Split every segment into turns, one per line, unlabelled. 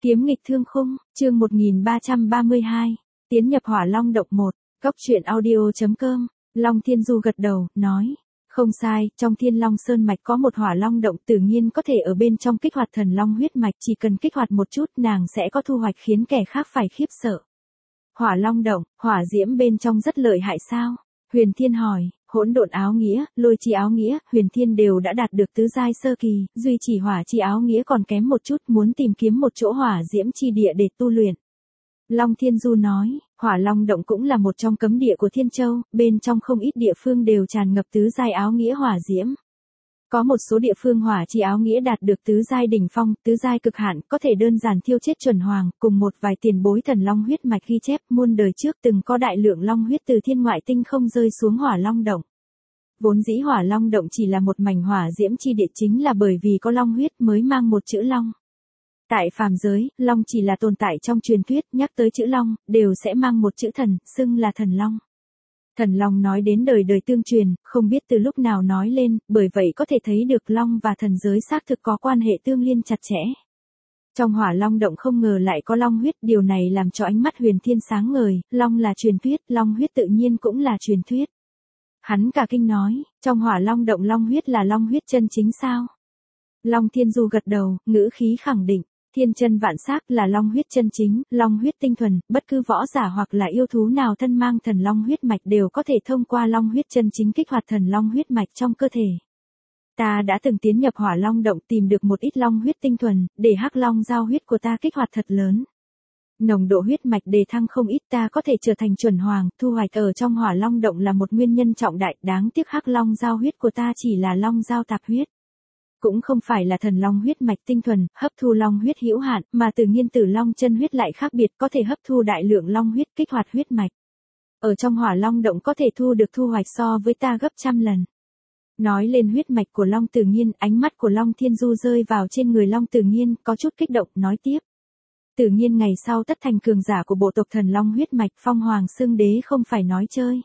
Kiếm nghịch thương khung, chương 1332, tiến nhập Hỏa Long động 1, góc truyện audio.com, Long Thiên Du gật đầu, nói, không sai, trong Thiên Long Sơn Mạch có một Hỏa Long động tự nhiên có thể ở bên trong kích hoạt thần Long huyết mạch, chỉ cần kích hoạt một chút nàng sẽ có thu hoạch khiến kẻ khác phải khiếp sợ. Hỏa Long động, hỏa diễm bên trong rất lợi hại sao? Huyền Thiên hỏi. Hỗn độn áo nghĩa, lôi chi áo nghĩa, Huyền Thiên đều đã đạt được tứ giai sơ kỳ, duy chỉ hỏa chi áo nghĩa còn kém một chút, muốn tìm kiếm một chỗ hỏa diễm chi địa để tu luyện. Long Thiên Du nói, Hỏa Long động cũng là một trong cấm địa của Thiên Châu, bên trong không ít địa phương đều tràn ngập tứ giai áo nghĩa hỏa diễm. Có một số địa phương hỏa chi áo nghĩa đạt được tứ giai đỉnh phong, tứ giai cực hạn, có thể đơn giản thiêu chết chuẩn hoàng, cùng một vài tiền bối thần long huyết mạch ghi chép, muôn đời trước từng có đại lượng long huyết từ thiên ngoại tinh không rơi xuống Hỏa Long động. Vốn dĩ Hỏa Long động chỉ là một mảnh hỏa diễm chi địa, chính là bởi vì có long huyết mới mang một chữ long. Tại phàm giới, long chỉ là tồn tại trong truyền thuyết, nhắc tới chữ long, đều sẽ mang một chữ thần, xưng là thần long. Thần long nói đến đời đời tương truyền, không biết từ lúc nào nói lên, bởi vậy có thể thấy được long và thần giới xác thực có quan hệ tương liên chặt chẽ. Trong Hỏa Long động không ngờ lại có long huyết, điều này làm cho ánh mắt Huyền Thiên sáng ngời, long là truyền thuyết, long huyết tự nhiên cũng là truyền thuyết. Hắn cả kinh nói, trong Hỏa Long động long huyết là long huyết chân chính sao? Long Thiên Du gật đầu, ngữ khí khẳng định, thiên chân vạn sắc là long huyết chân chính, long huyết tinh thuần, bất cứ võ giả hoặc là yêu thú nào thân mang thần long huyết mạch đều có thể thông qua long huyết chân chính kích hoạt thần long huyết mạch trong cơ thể. Ta đã từng tiến nhập Hỏa Long động tìm được một ít long huyết tinh thuần, để hắc long giao huyết của ta kích hoạt thật lớn. Nồng độ huyết mạch đề thăng không ít, ta có thể trở thành chuẩn hoàng, thu hoạch ở trong Hỏa Long động là một nguyên nhân trọng đại, đáng tiếc hắc long giao huyết của ta chỉ là long giao tạp huyết. Cũng không phải là thần long huyết mạch tinh thuần, hấp thu long huyết hữu hạn, mà tự nhiên tử long chân huyết lại khác biệt, có thể hấp thu đại lượng long huyết kích hoạt huyết mạch. Ở trong Hỏa Long động có thể thu được thu hoạch so với ta gấp trăm lần. Nói lên huyết mạch của Long Tử Nghiên, ánh mắt của Long Thiên Du rơi vào trên người Long Tử Nghiên, có chút kích động, nói tiếp. Tự nhiên ngày sau tất thành cường giả của bộ tộc thần long huyết mạch, phong hoàng xưng đế không phải nói chơi.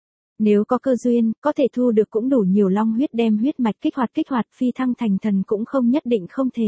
Nếu có cơ duyên, có thể thu được cũng đủ nhiều long huyết đem huyết mạch kích hoạt phi thăng thành thần cũng không nhất định không thể.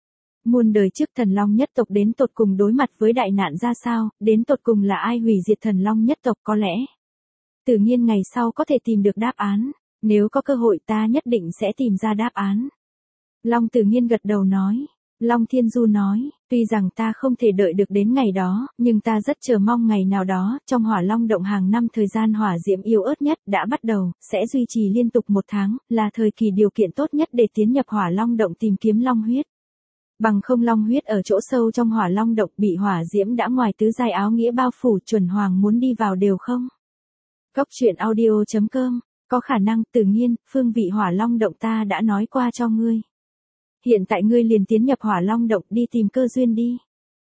Muôn đời trước thần long nhất tộc đến tột cùng đối mặt với đại nạn ra sao, đến tột cùng là ai hủy diệt thần long nhất tộc có lẽ. Tự nhiên ngày sau có thể tìm được đáp án, nếu có cơ hội ta nhất định sẽ tìm ra đáp án. Long Tử Nghiên gật đầu nói. Long Thiên Du nói, tuy rằng ta không thể đợi được đến ngày đó, nhưng ta rất chờ mong ngày nào đó, trong Hỏa Long động hàng năm thời gian hỏa diễm yếu ớt nhất đã bắt đầu, sẽ duy trì liên tục 1 tháng, là thời kỳ điều kiện tốt nhất để tiến nhập Hỏa Long động tìm kiếm long huyết. Bằng không long huyết ở chỗ sâu trong Hỏa Long động bị hỏa diễm đã ngoài tứ giai áo nghĩa bao phủ, chuẩn hoàng muốn đi vào đều không. Góc truyện audio.com, có khả năng, Tự nhiên, phương vị Hỏa Long động ta đã nói qua cho ngươi. Hiện tại ngươi liền tiến nhập Hỏa Long động đi tìm cơ duyên đi.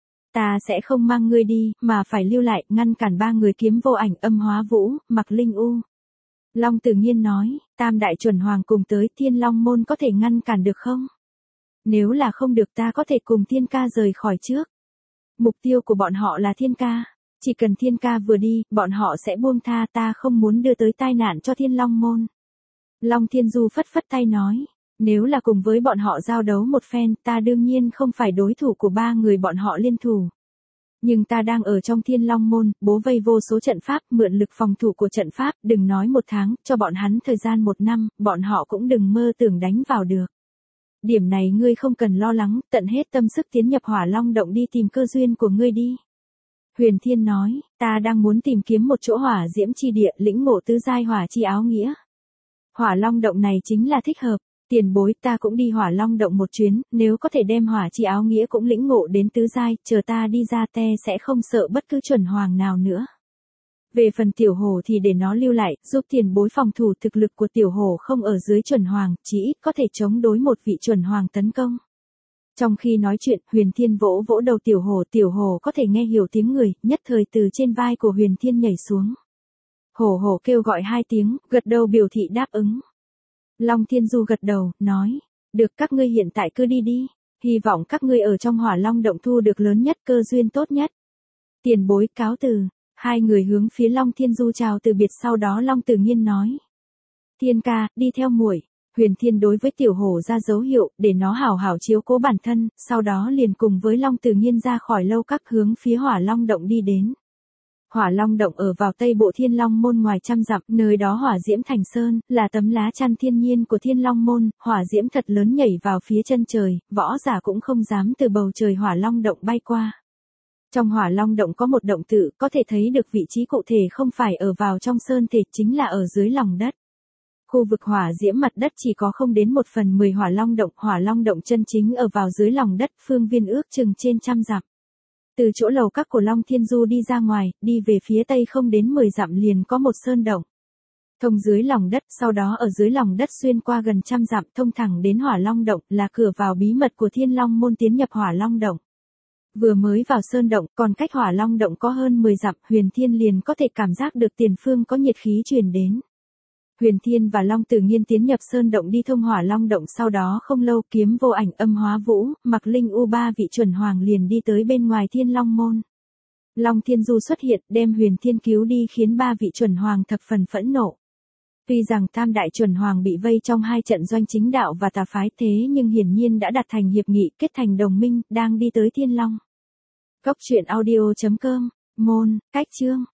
Ta sẽ không mang ngươi đi, mà phải lưu lại, ngăn cản 3 người Kiếm Vô Ảnh, Âm Hóa Vũ, Mặc Linh U. Long Tử Nghiên nói, tam đại chuẩn hoàng cùng tới, Thiên Long môn có thể ngăn cản được không? Nếu là không được ta có thể cùng Thiên Ca rời khỏi trước. Mục tiêu của bọn họ là Thiên Ca. Chỉ cần Thiên Ca vừa đi, bọn họ sẽ buông tha, ta không muốn đưa tới tai nạn cho Thiên Long môn. Long Thiên Du phất phất tay nói. Nếu là cùng với bọn họ giao đấu một phen, ta đương nhiên không phải đối thủ của 3 người bọn họ liên thủ. Nhưng ta đang ở trong Thiên Long môn, bố vây vô số trận pháp, mượn lực phòng thủ của trận pháp, đừng nói 1 tháng, cho bọn hắn thời gian 1 năm, bọn họ cũng đừng mơ tưởng đánh vào được. Điểm này ngươi không cần lo lắng, tận hết tâm sức tiến nhập Hỏa Long động đi tìm cơ duyên của ngươi đi. Huyền Thiên nói, ta đang muốn tìm kiếm một chỗ hỏa diễm chi địa, lĩnh ngộ tứ giai hỏa chi áo nghĩa. Hỏa Long động này chính là thích hợp. Tiền bối, ta cũng đi Hỏa Long động một chuyến, nếu có thể đem hỏa chi áo nghĩa cũng lĩnh ngộ đến tứ giai, chờ ta đi ra te sẽ không sợ bất cứ chuẩn hoàng nào nữa. Về phần tiểu hổ thì để nó lưu lại, giúp tiền bối phòng thủ, thực lực của tiểu hổ không ở dưới chuẩn hoàng, chỉ ít có thể chống đối một vị chuẩn hoàng tấn công. Trong khi nói chuyện, Huyền Thiên vỗ vỗ đầu tiểu hổ có thể nghe hiểu tiếng người, nhất thời từ trên vai của Huyền Thiên nhảy xuống. Hổ hổ kêu gọi 2 tiếng, gật đầu biểu thị đáp ứng. Long Thiên Du gật đầu, nói, được các ngươi hiện tại cứ đi đi, hy vọng các ngươi ở trong Hỏa Long động thu được lớn nhất cơ duyên tốt nhất. Tiền bối cáo từ, 2 người hướng phía Long Thiên Du chào từ biệt, sau đó Long Tử Nghiên nói. Thiên Ca, đi theo muội. Huyền Thiên đối với tiểu hổ ra dấu hiệu để nó hảo hảo chiếu cố bản thân, sau đó liền cùng với Long Tử Nghiên ra khỏi lâu các hướng phía Hỏa Long động đi đến. Hỏa Long động ở vào tây bộ Thiên Long môn ngoài trăm dặm, nơi đó hỏa diễm thành sơn, là tấm lá chắn thiên nhiên của Thiên Long môn, hỏa diễm thật lớn nhảy vào phía chân trời, võ giả cũng không dám từ bầu trời Hỏa Long động bay qua. Trong Hỏa Long động có một động tự, có thể thấy được vị trí cụ thể không phải ở vào trong sơn thể, chính là ở dưới lòng đất. Khu vực hỏa diễm mặt đất chỉ có không đến 1/10 Hỏa Long động chân chính ở vào dưới lòng đất, phương viên ước chừng trên trăm dặm. Từ chỗ lầu các của Long Thiên Du đi ra ngoài, đi về phía tây không đến 10 dặm liền có một sơn động. Thông dưới lòng đất, sau đó ở dưới lòng đất xuyên qua gần trăm dặm thông thẳng đến Hỏa Long động, là cửa vào bí mật của Thiên Long môn tiến nhập Hỏa Long động. Vừa mới vào sơn động, còn cách Hỏa Long động có hơn 10 dặm, Huyền Thiên liền có thể cảm giác được tiền phương có nhiệt khí truyền đến. Huyền Thiên và Long Tử Nghiên tiến nhập sơn động đi thông Hỏa Long động, sau đó không lâu Kiếm Vô Ảnh, Âm Hóa Vũ, Mặc Linh U ba vị chuẩn hoàng liền đi tới bên ngoài Thiên Long môn. Long Thiên Du xuất hiện, đem Huyền Thiên cứu đi khiến ba vị chuẩn hoàng thập phần phẫn nộ. Tuy rằng tam đại chuẩn hoàng bị vây trong hai trận doanh chính đạo và tà phái, thế nhưng hiển nhiên đã đạt thành hiệp nghị, kết thành đồng minh, đang đi tới Thiên Long. Cốc truyện audio.com, môn, cách chương.